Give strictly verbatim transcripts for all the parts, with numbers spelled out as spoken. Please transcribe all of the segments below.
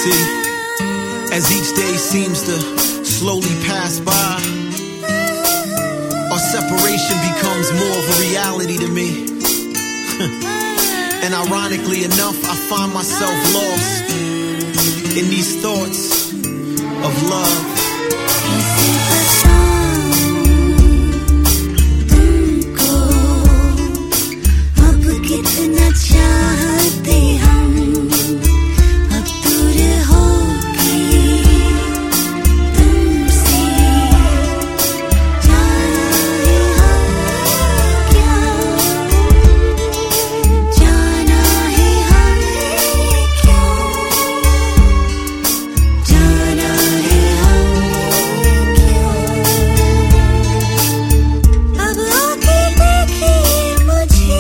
See, as each day seems to slowly pass by, our separation becomes more of a reality to me. And ironically enough, I find myself lost in these thoughts of love. कितना चाहते हम अब दूर होके तुमसे जाना है हमें क्या जाना है हमें क्यों जाना है हमें क्यों अब आके देखिए मुझे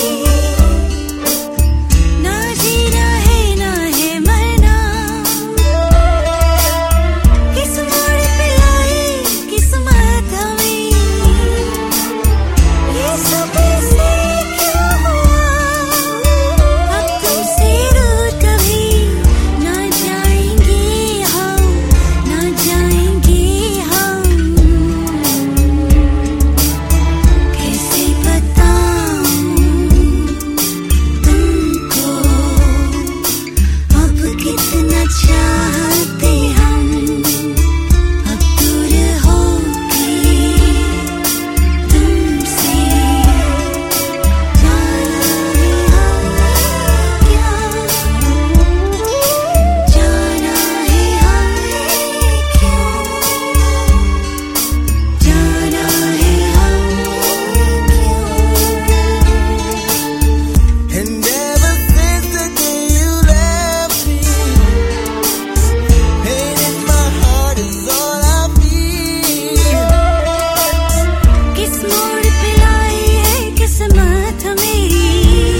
चाहते हम अब दूर होके तुमसे जाना है हमें क्या जाना है हमें क्यों जाना है हमें क्यों And ever since the day you left me, pain in my heart is all I feel. किस मोड़ पे लाई है किस्मत मेरी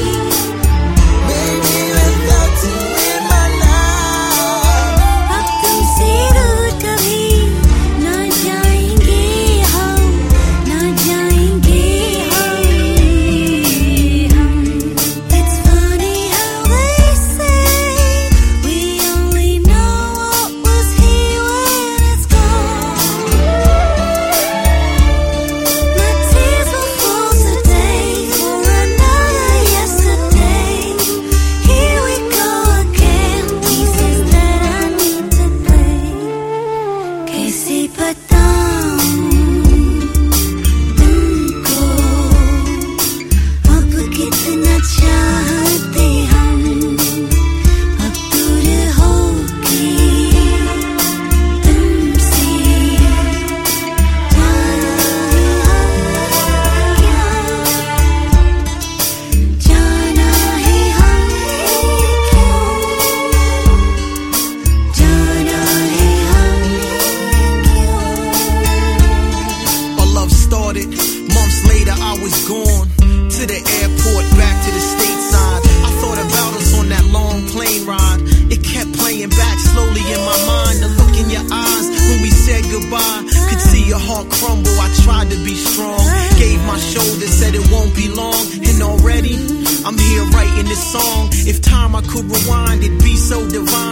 Baby, without you in my life, अब तुमसे दूर कभी ना जाएंगे हम ना जाएंगे हम हम It's funny how they say we only know what was here when it's gone. My tears will fall today for another yesterday. Here we go again, pieces that I need to play. कैसे बताऊं तुमको अब कितना चाहते हम अब दूर होके तुमसे जाना है हमें क्या जाना है हमें क्यों जाना है हमें क्यों Our love started. Months later, I was gone. To the airport, back to the stateside. I thought about us on that long plane ride. It kept playing back slowly in my mind. The look in your eyes when we said goodbye. Could see your heart crumble. I tried to be strong. Gave my shoulder, said it won't be long. And already, I'm here writing this song. If time I could rewind, it'd be so divine.